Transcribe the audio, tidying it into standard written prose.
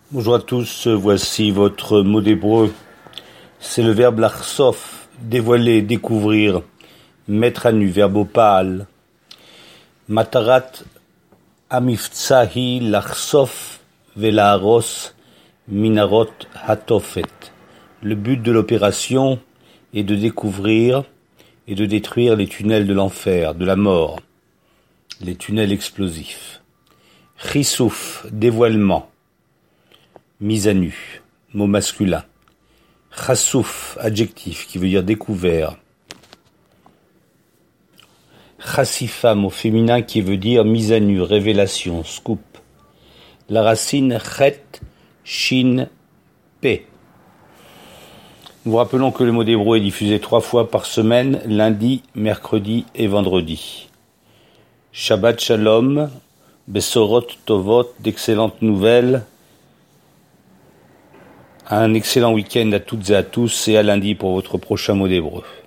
Bonjour à tous, voici votre mot d'hébreu. C'est le verbe lachsof, dévoiler, découvrir, mettre à nu, verbe au pâle. Matarat amiftsahi lachsof velaharos minarot hatofet. Le but de l'opération est de découvrir et de détruire les tunnels de l'enfer, de la mort, les tunnels explosifs. Chisouf, dévoilement. Mise à nu, mot masculin. Chassouf, adjectif qui veut dire découvert. Chassifa, mot féminin qui veut dire mise à nu, révélation, scoop. La racine chet, shin, pe. Nous vous rappelons que le mot d'hébreu est diffusé 3 fois par semaine, lundi, mercredi et vendredi. Shabbat shalom, besorot tovot, d'excellentes nouvelles. Un excellent week-end à toutes et à tous et à lundi pour votre prochain mot d'hébreu.